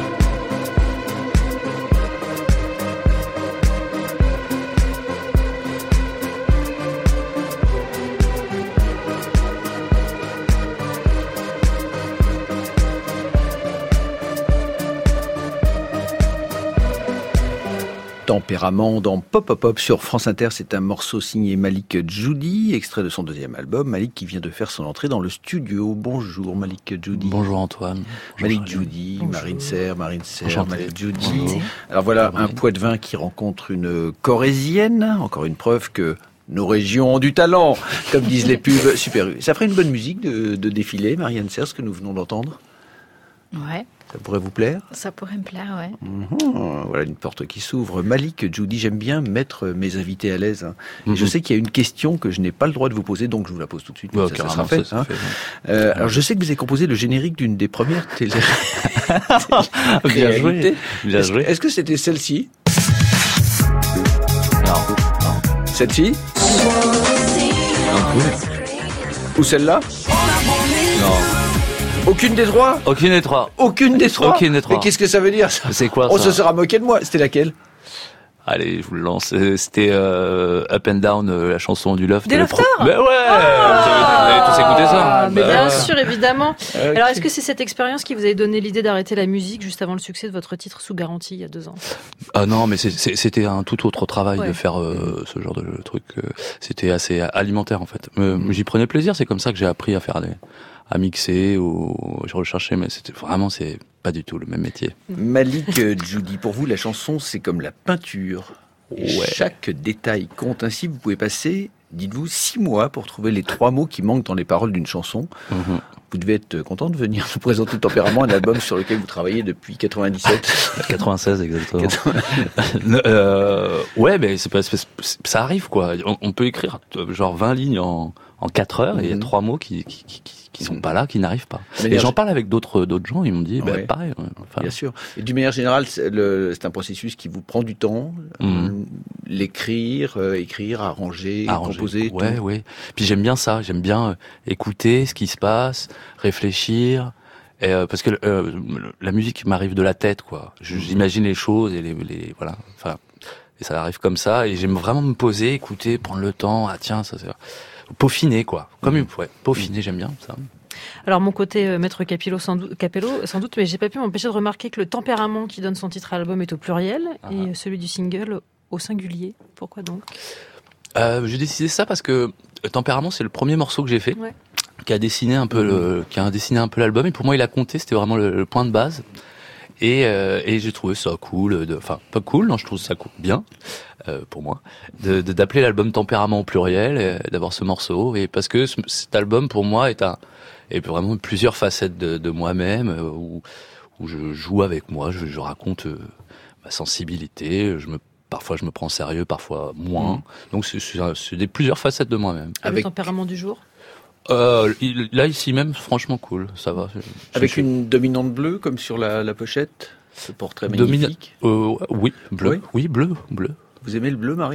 Tempérament dans Pop Pop Pop sur France Inter, c'est un morceau signé Malik Djoudi, extrait de son deuxième album. Malik qui vient de faire son entrée dans le studio. Bonjour Malik Djoudi. Bonjour Antoine. Malik Djoudi, Marine Serre, Malik Djoudi. Alors voilà un Poitevin qui rencontre une Corrézienne, encore une preuve que nos régions ont du talent, comme disent les pubs Super U. Ça ferait une bonne musique de défilé, Marianne Serre, ce que nous venons d'entendre. Ouais. Ça pourrait vous plaire ? Ça pourrait me plaire, ouais. Voilà une porte qui s'ouvre. Malik Djoudi, j'aime bien mettre mes invités à l'aise. Et je sais qu'il y a une question que je n'ai pas le droit de vous poser, donc je vous la pose tout de suite. Ouais, ça sera fait. Alors je sais que vous avez composé le générique d'une des premières télé. Bien joué. Bien joué. Est-ce que c'était celle-ci ? Non. Celle-ci ? Ou celle-là ? Non. Aucune des trois ? Aucune des trois. Aucune des trois ? Aucune des trois. Mais qu'est-ce que ça veut dire ça ? C'est quoi ça ? On se sera moqué de moi. C'était laquelle ? Allez, je vous le lance. C'était Up and Down, la chanson du Loft. Des Lofters ? Ben ouais. Vous avez tous écouté ça. Mais bien sûr, évidemment. Okay. Alors, est-ce que c'est cette expérience qui vous a donné l'idée d'arrêter la musique juste avant le succès de votre titre Sous garantie il y a 2 ans ? Ah non, mais c'était un tout autre travail de faire ce genre de truc. C'était assez alimentaire en fait. J'y prenais plaisir. C'est comme ça que j'ai appris à mixer ou je recherchais, mais c'est pas du tout le même métier. Malik Djoudi, pour vous, la chanson, c'est comme la peinture. Chaque détail compte. Ainsi, vous pouvez passer, dites-vous, 6 mois pour trouver les 3 mots qui manquent dans les paroles d'une chanson. Vous devez être content de venir nous présenter Tempérament, un album sur lequel vous travaillez depuis 97. 96, exactement. Ouais, mais ça arrive, quoi. On peut écrire genre 20 lignes en 4 heures et il y a 3 mots qui sont pas là, qui n'arrivent pas. Et j'en parle avec d'autres gens, ils m'ont dit, pareil. Bien sûr. Et d'une manière générale, c'est un processus qui vous prend du temps, l'écrire, écrire, arranger, composer. Ouais. Puis j'aime bien ça, j'aime bien écouter ce qui se passe, réfléchir. Parce que la musique m'arrive de la tête, quoi. J'imagine les choses et les voilà. Enfin, et ça arrive comme ça. Et j'aime vraiment me poser, écouter, prendre le temps. Ah tiens, ça c'est peaufiner, quoi. Comme peaufiner, j'aime bien ça. Alors mon côté maître Capello sans doute, mais j'ai pas pu m'empêcher de remarquer que le tempérament qui donne son titre à l'album est au pluriel et celui du single au singulier. Pourquoi donc ? J'ai décidé ça parce que Tempérament, c'est le premier morceau que j'ai fait, qui a dessiné un peu l'album. Et pour moi, il a compté. C'était vraiment le point de base. Et j'ai trouvé ça cool, enfin pas cool, non, je trouve ça cool, bien pour moi, d'appeler l'album Tempérament au pluriel, d'avoir ce morceau, et parce que cet album pour moi est vraiment plusieurs facettes de moi-même, où je joue avec moi, je raconte ma sensibilité, parfois je me prends sérieux, parfois moins, donc c'est plusieurs facettes de moi-même. Avec le tempérament du jour. Là ici même, franchement cool, ça va. Avec une dominante bleue comme sur la pochette, ce portrait magnifique. Oui, bleu. Oui, bleu. Vous aimez le bleu, Marine ?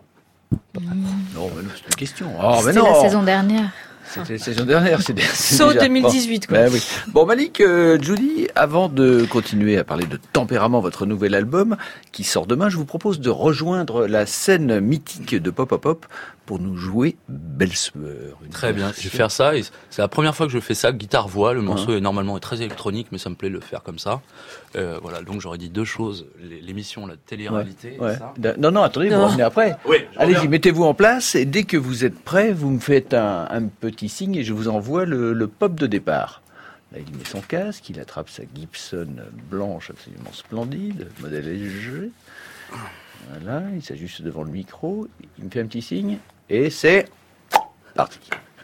Non, mais c'est une question. C'était la saison dernière. C'était la saison dernière. Saut 2018, quoi. Oui. Bon, Malik Djoudi, avant de continuer à parler de Tempérament, votre nouvel album qui sort demain, je vous propose de rejoindre la scène mythique de Pop Pop Pop pour nous jouer Belle Sueur. Très bien, je vais faire ça. Et c'est la première fois que je fais ça, guitare-voix. Le morceau est normalement très électronique, mais ça me plaît de le faire comme ça. Voilà, donc j'aurais dit 2 choses. L'émission, la télé-réalité. Ça. Non, attendez, vous revenez après. Oui, allez-y, mettez-vous en place et dès que vous êtes prêts, vous me faites un petit signe et je vous envoie le pop de départ. Là, il met son casque, il attrape sa Gibson blanche absolument splendide, modèle LG. Voilà, il s'ajuste devant le micro, il me fait un petit signe et c'est parti.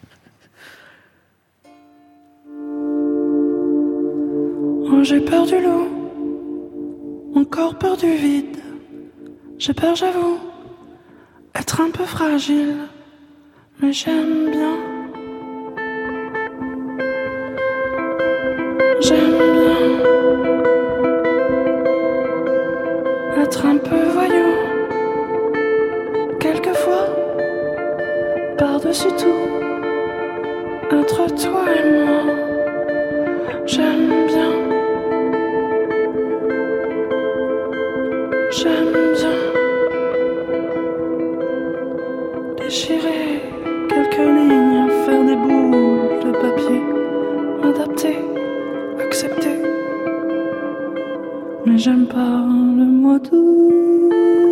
Oh, j'ai peur du loup, encore peur du vide. J'ai peur, j'avoue, être un peu fragile, mais j'aime bien. J'aime bien être un peu voyou, quelquefois, par-dessus tout, entre toi et moi. J'aime bien. J'aime bien déchirer quelques lignes, faire des boules de papier, m'adapter, accepter. Mais j'aime pas le mois d'août.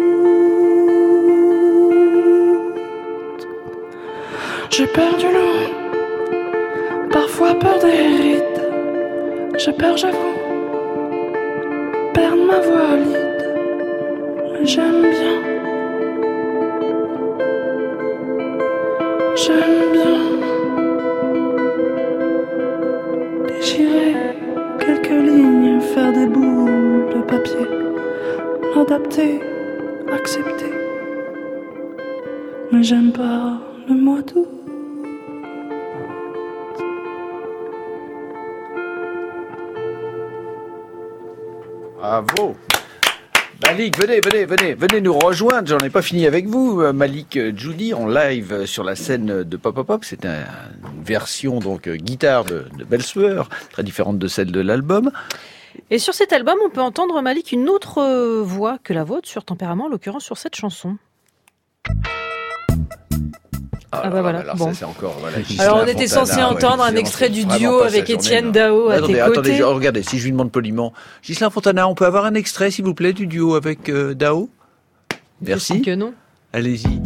J'ai peur du long, parfois peur des rides. J'ai peur, j'avoue, perdre ma voix libre. J'aime bien. J'aime bien déchirer quelques lignes, faire des boules de papier, m'adapter, accepter. Mais j'aime pas le mois d'août. Bravo. Malik, venez nous rejoindre. J'en ai pas fini avec vous. Malik Djoudi en live sur la scène de Pop Pop Pop. C'est une version donc guitare de Belle Sueur, très différente de celle de l'album. Et sur cet album, on peut entendre, Malik, une autre voix que la vôtre sur Tempérament, en l'occurrence sur cette chanson. Voilà. Alors bon. ça, c'est encore, voilà, alors on était censé entendre un extrait du duo avec Étienne Dao à tes côtés. Attendez, regardez, si je lui demande poliment, Ghislain Fontana, on peut avoir un extrait, s'il vous plaît, du duo avec Dao? Merci. Que non. Allez-y.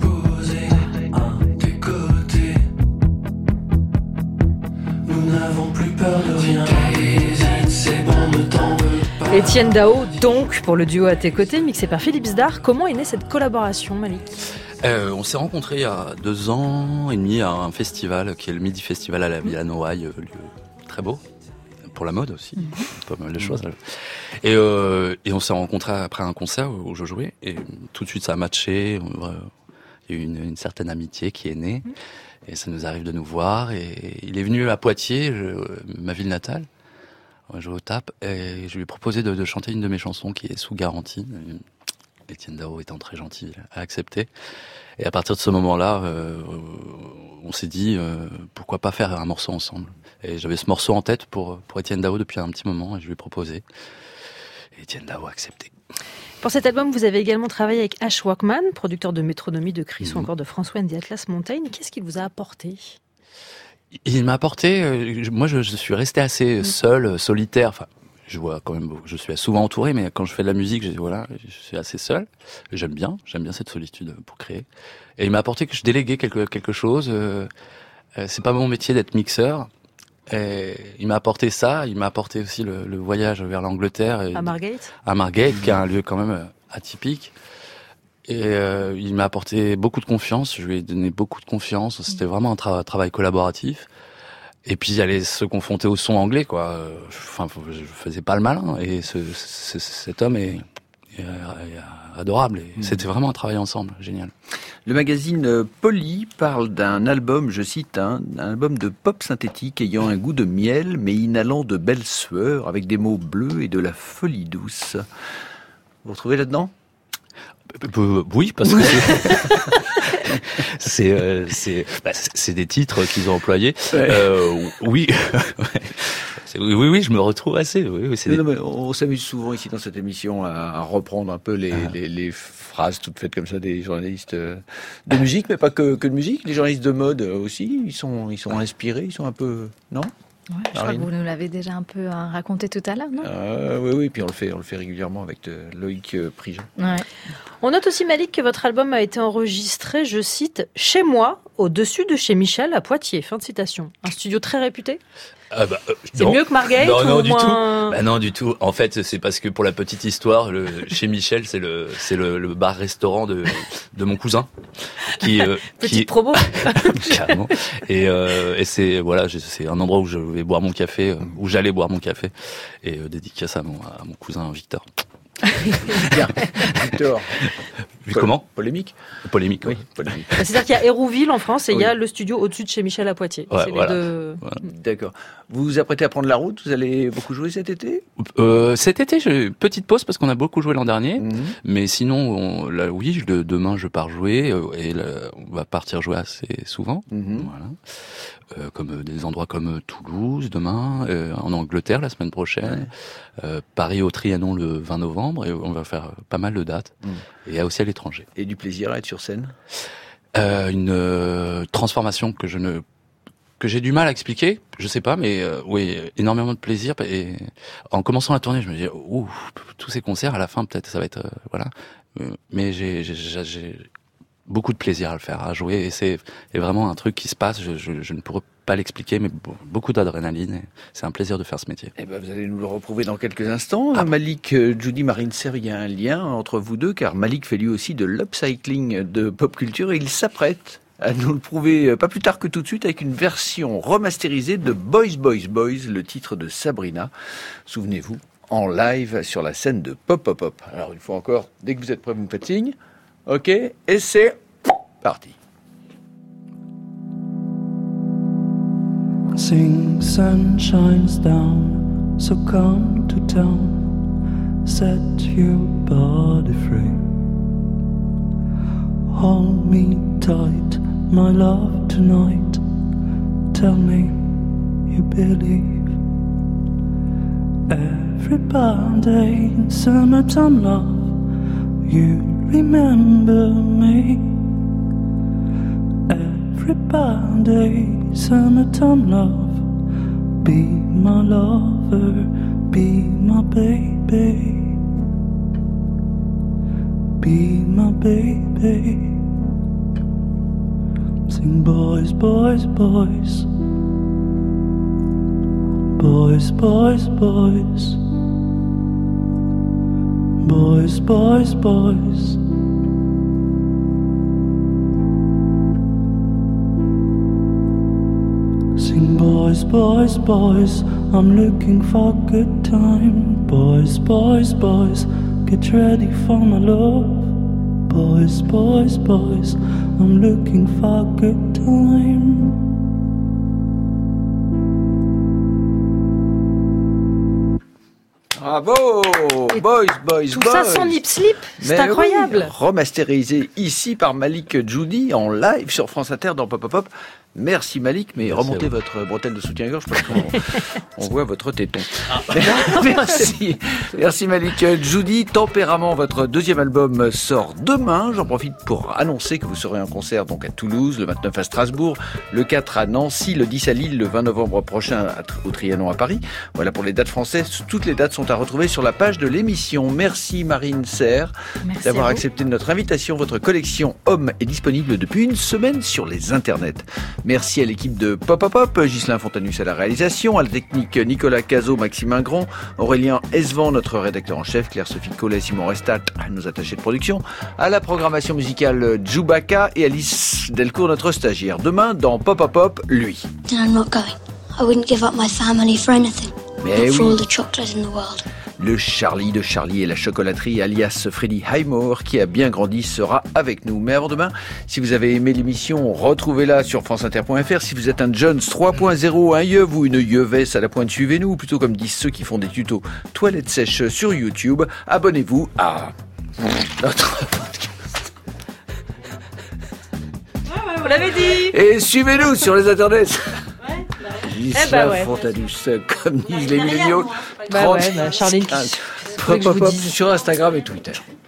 Nous n'avons plus peur de rien. C'est bon, ne t'en veux pas. Étienne Dao, donc, pour le duo à tes côtés, mixé par Philippe Zdar. Comment est née cette collaboration, Malik? On s'est rencontrés il y a 2 ans et demi à un festival qui est le Midi Festival à la Villa Noailles, lieu très beau, pour la mode aussi, pas mal de choses. Et on s'est rencontrés après un concert où je jouais et tout de suite ça a matché, il y a eu une certaine amitié qui est née et ça nous arrive de nous voir et il est venu à Poitiers, ma ville natale, on jouait au TAP et je lui ai proposé de chanter une de mes chansons qui est sous garantie. Étienne Dao étant très gentil, a accepté. Et à partir de ce moment-là, on s'est dit pourquoi pas faire un morceau ensemble. Et j'avais ce morceau en tête pour Étienne Dao depuis un petit moment et je lui ai proposé. Et Étienne Dao a accepté. Pour cet album, vous avez également travaillé avec Ash Walkman, producteur de Métronomie, de Chris ou encore de François and the Atlas Mountain. Qu'est-ce qu'il vous a apporté ? Il m'a apporté, moi je suis resté assez seul, solitaire, enfin je vois quand même, je suis souvent entouré, mais quand je fais de la musique, je suis assez seul. J'aime bien cette solitude pour créer. Et il m'a apporté que je déléguais quelque chose. C'est pas mon métier d'être mixeur. Et il m'a apporté ça. Il m'a apporté aussi le voyage vers l'Angleterre. À Margate. À Margate, qui est un lieu quand même atypique. Et il m'a apporté beaucoup de confiance. Je lui ai donné beaucoup de confiance. C'était vraiment un travail collaboratif. Et puis il allait se confronter au son anglais, quoi. Enfin, je faisais pas le malin. Et cet homme est adorable. Et c'était vraiment un travail ensemble, génial. Le magazine Poly parle d'un album, je cite, un album de pop synthétique ayant un goût de miel, mais inhalant de belles sueurs, avec des mots bleus et de la folie douce. Vous retrouvez là-dedans ? Oui, parce que c'est des titres qu'ils ont employés. Oui. Oui, je me retrouve assez. Oui, non, mais on s'amuse souvent ici dans cette émission à reprendre un peu les phrases toutes faites comme ça des journalistes de musique, mais pas que de musique. Les journalistes de mode aussi, ils sont inspirés, ils sont un peu, non ? Ouais, je crois que vous nous l'avez déjà un peu raconté tout à l'heure, non ? Oui, puis on le fait régulièrement avec Loïc Prigent. Ouais. On note aussi, Malik, que votre album a été enregistré, je cite, chez moi, au-dessus de chez Michel à Poitiers. Fin de citation. Un studio très réputé ? C'est mieux que Margate non, ou du moins... tout. Non, du tout. En fait, c'est parce que pour la petite histoire, chez Michel, c'est le bar-restaurant de mon cousin. Petite promo. Carrément. Et c'est un endroit où je vais boire mon café, où j'allais boire mon café, et dédicace à mon cousin Victor. Bien, Victor. Comment ? Polémique. Polémique, oui. Polémique. C'est-à-dire qu'il y a Hérouville en France et il y a Oui. le studio au-dessus de chez Michel à Poitiers. Ouais, C'est voilà. les deux. Voilà. D'accord. Vous vous apprêtez à prendre la route ? Vous allez beaucoup jouer cet été ? Cet été, j'ai une petite pause parce qu'on a beaucoup joué l'an dernier. Mais sinon, oui, demain je pars jouer et on va partir jouer assez souvent. Voilà. Comme des endroits comme Toulouse demain, en Angleterre la semaine prochaine, Paris au Trianon le 20 novembre et on va faire pas mal de dates. Et aussi à l'étranger. Et du plaisir à être sur scène ? Une transformation que j'ai du mal à expliquer, je sais pas, mais oui, énormément de plaisir. Et en commençant la tournée, je me dis, tous ces concerts, à la fin, peut-être, ça va être, voilà. Mais j'ai beaucoup de plaisir à le faire, à jouer, et c'est vraiment un truc qui se passe. Je ne pourrais pas l'expliquer, mais beaucoup d'adrénaline. Et c'est un plaisir de faire ce métier. Eh ben, vous allez nous le retrouver dans quelques instants. Malik, Judy, Marine Serre, il y a un lien entre vous deux, car Malik fait lui aussi de l'upcycling de pop culture et il s'apprête à nous le prouver pas plus tard que tout de suite avec une version remasterisée de Boys, Boys, Boys, le titre de Sabrina. Souvenez-vous, en live sur la scène de Pop Pop Pop. Alors une fois encore, dès que vous êtes prêts, vous me faites signe. Ok, et c'est parti. Sing, sun shines down, so come to town, set your body free. Hold me tight, my love, tonight. Tell me you believe. Everybody, summertime love, you remember me. Everybody, summertime love, be my lover, be my baby, be my baby. Sing boys, boys, boys, boys, boys, boys, boys, boys, boys. Sing boys, boys, boys, I'm looking for a good time. Boys, boys, boys, get ready for my love. Boys, boys, boys, I'm looking for a good time. Bravo, Boys, Boys, Tout Boys. ça sans nip slip, c'est Mais incroyable. oui, remasterisé ici par Malik Judy en live sur France Inter dans Pop Pop Pop. Merci Malik, mais remontez votre bretelle de soutien-gorge parce qu'on voit votre téton. Merci. Merci Malik Judy. Tempérament, votre deuxième album sort demain. J'en profite pour annoncer que vous serez en concert donc à Toulouse, le 29 à Strasbourg, le 4 à Nancy, le 10 à Lille, le 20 novembre prochain au Trianon à Paris. Voilà pour les dates françaises. Toutes les dates sont à retrouver sur la page de l'émission. Merci Marine Serre d'avoir accepté notre invitation. Votre collection Homme est disponible depuis une semaine sur les internets. Merci à l'équipe de Pop Pop Pop, Ghislain Fontanus à la réalisation, à la technique Nicolas Cazot, Maxime Ingron, Aurélien Esvan, notre rédacteur en chef, Claire-Sophie Collet, Simon Restat, nos attachés de production, à la programmation musicale Djoubaka et Alice Delcourt, notre stagiaire. Demain, dans Pop Pop Pop, lui. I'm not going. I wouldn't give up my family for anything. Mais Not for oui. all the chocolate in the world. Le Charlie de Charlie et la chocolaterie, alias Freddy Highmore, qui a bien grandi, sera avec nous. Mais avant demain, si vous avez aimé l'émission, retrouvez-la sur franceinter.fr. Si vous êtes un Jones 3.0, un yeuve ou une yeuvesse à la pointe, suivez-nous, ou plutôt comme disent ceux qui font des tutos toilettes sèches sur YouTube, abonnez-vous à notre podcast. Vous l'avez dit. Et suivez-nous sur les internets. Ghislain ouais. Fontanus, comme disent les milléniaux. Bah ouais, Charline, Pop, pop, pop, sur Instagram et Twitter.